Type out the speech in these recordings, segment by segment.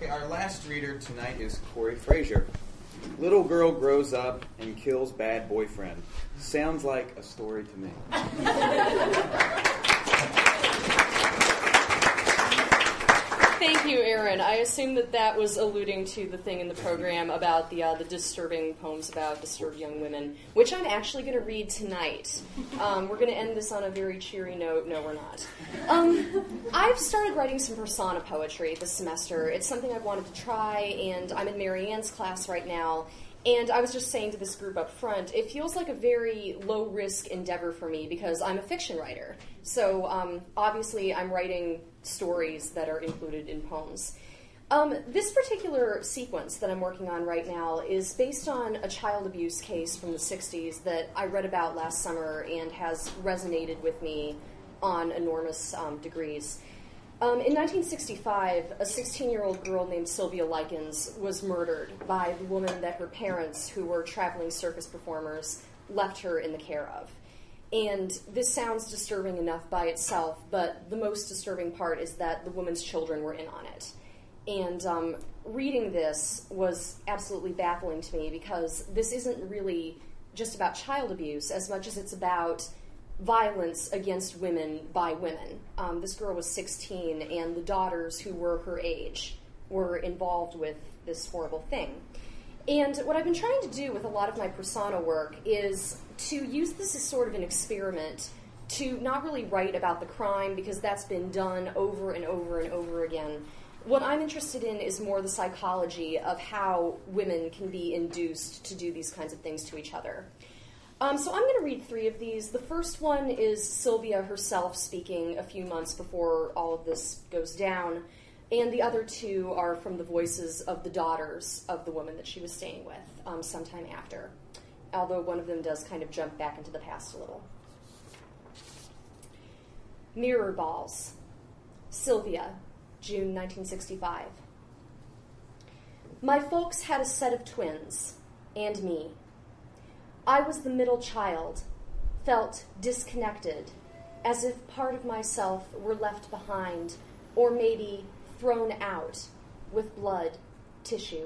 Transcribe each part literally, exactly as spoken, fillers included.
Okay, our last reader tonight is Corey Frazier. Little girl grows up and kills bad boyfriend. Sounds like a story to me. Thank you, Aaron. I assume that that was alluding to the thing in the program about the uh, the disturbing poems about disturbed young women, which I'm actually going to read tonight. Um, we're going to end this on a very cheery note. No, we're not. Um, I've started writing some persona poetry this semester. It's something I've wanted to try, and I'm in Mary Ann's class right now. And I was just saying to this group up front, it feels like a very low-risk endeavor for me because I'm a fiction writer. So um, obviously I'm writing stories that are included in poems. Um, this particular sequence that I'm working on right now is based on a child abuse case from the sixties that I read about last summer and has resonated with me on enormous um, degrees. Um, in nineteen sixty-five, a sixteen-year-old girl named Sylvia Likens was murdered by the woman that her parents, who were traveling circus performers, left her in the care of. And this sounds disturbing enough by itself, but the most disturbing part is that the woman's children were in on it. And um, reading this was absolutely baffling to me because this isn't really just about child abuse as much as it's about violence against women by women. Um, this girl was sixteen, and the daughters who were her age were involved with this horrible thing. And what I've been trying to do with a lot of my persona work is to use this as sort of an experiment to not really write about the crime because that's been done over and over and over again. What I'm interested in is more the psychology of how women can be induced to do these kinds of things to each other. Um, so I'm going to read three of these. The first one is Sylvia herself speaking a few months before all of this goes down, and the other two are from the voices of the daughters of the woman that she was staying with um, sometime after, although one of them does kind of jump back into the past a little. Mirror Balls. Sylvia, June nineteen sixty-five. My folks had a set of twins, and me. I was the middle child, felt disconnected, as if part of myself were left behind, or maybe thrown out with blood, tissue.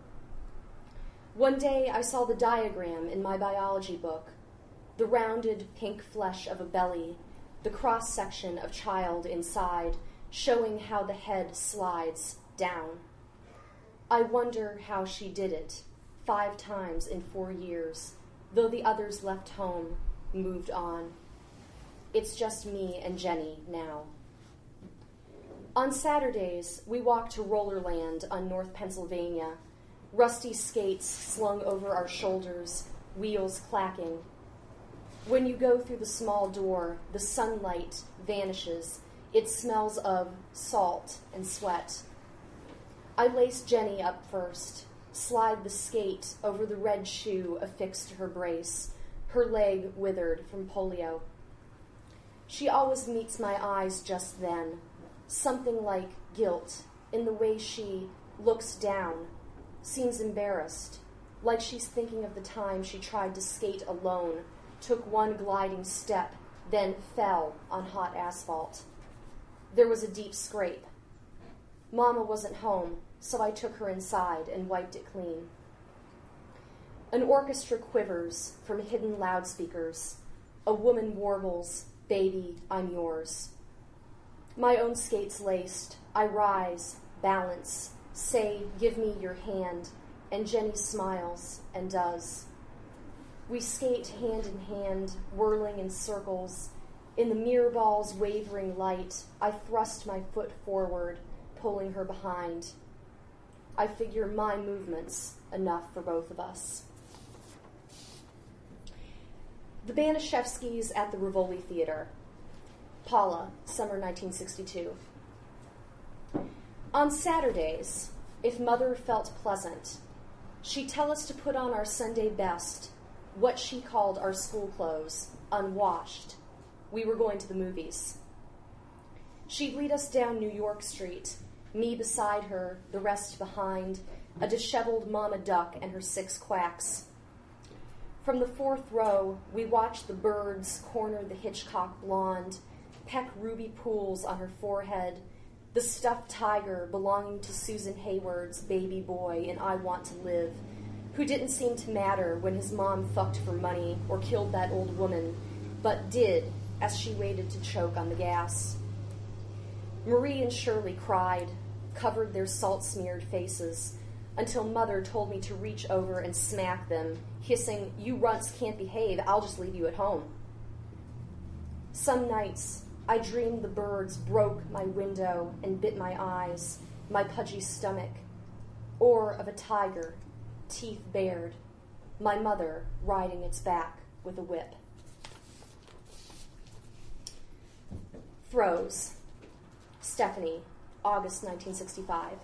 One day I saw the diagram in my biology book, the rounded pink flesh of a belly, the cross-section of child inside, showing how the head slides down. I wonder how she did it, five times in four years, though the others left home, moved on. It's just me and Jenny now. On Saturdays, we walk to Rollerland on North Pennsylvania, rusty skates slung over our shoulders, wheels clacking. When you go through the small door, the sunlight vanishes. It smells of salt and sweat. I lace Jenny up first, slide the skate over the red shoe affixed to her brace, her leg withered from polio. She always meets my eyes just then, something like guilt in the way she looks down, seems embarrassed, like she's thinking of the time she tried to skate alone, took one gliding step, then fell on hot asphalt. There was a deep scrape. Mama wasn't home, so I took her inside and wiped it clean. An orchestra quivers from hidden loudspeakers. A woman warbles, "Baby, I'm yours." My own skates laced, I rise, balance, say, "Give me your hand," and Jenny smiles and does. We skate hand in hand, whirling in circles. In the mirror ball's wavering light, I thrust my foot forward, pulling her behind. I figure my movement's enough for both of us. The Banishevskys at the Rivoli Theater. Paula, summer nineteen sixty-two. On Saturdays, if Mother felt pleasant, she'd tell us to put on our Sunday best, what she called our school clothes, unwashed. We were going to the movies. She'd lead us down New York Street, me beside her, the rest behind, a disheveled Mama Duck and her six quacks. From the fourth row, we watched the birds corner the Hitchcock blonde, peck ruby pools on her forehead, the stuffed tiger belonging to Susan Hayward's baby boy in I Want to Live, who didn't seem to matter when his mom fucked for money or killed that old woman, but did as she waited to choke on the gas. Marie and Shirley cried, covered their salt-smeared faces, until Mother told me to reach over and smack them, hissing, "You runts can't behave, I'll just leave you at home." Some nights, I dreamed the birds broke my window and bit my eyes, my pudgy stomach, or of a tiger, teeth bared, my mother riding its back with a whip. Throws. Stephanie, August nineteen sixty-five.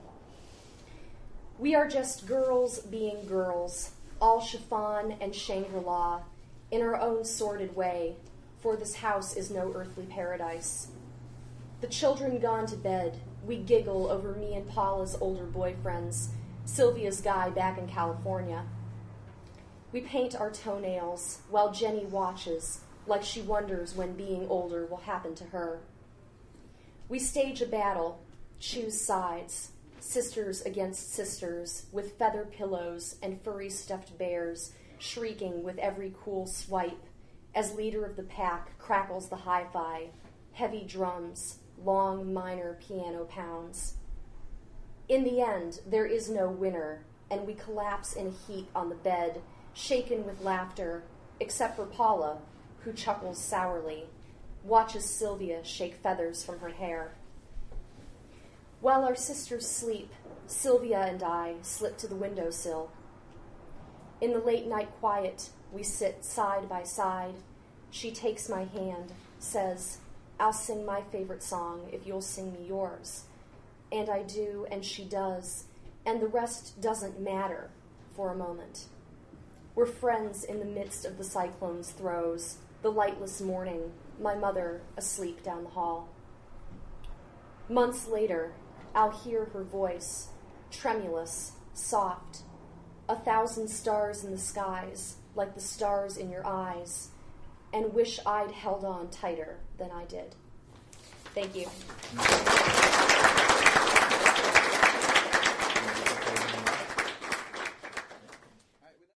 We are just girls being girls, all chiffon and Shangri-La, in our own sordid way, for this house is no earthly paradise. The children gone to bed, we giggle over me and Paula's older boyfriends, Sylvia's guy back in California. We paint our toenails while Jenny watches, like she wonders when being older will happen to her. We stage a battle, choose sides, sisters against sisters, with feather pillows and furry stuffed bears, shrieking with every cool swipe, as leader of the pack crackles the hi-fi, heavy drums, long minor piano pounds. In the end, there is no winner, and we collapse in a heap on the bed, shaken with laughter, except for Paula, who chuckles sourly, watches Sylvia shake feathers from her hair. While our sisters sleep, Sylvia and I slip to the windowsill. In the late-night quiet, we sit side by side. She takes my hand, says, "I'll sing my favorite song if you'll sing me yours." And I do, and she does, and the rest doesn't matter for a moment. We're friends in the midst of the cyclone's throes, the lightless morning, my mother asleep down the hall. Months later, I'll hear her voice, tremulous, soft, a thousand stars in the skies, like the stars in your eyes, and wish I'd held on tighter than I did. Thank you.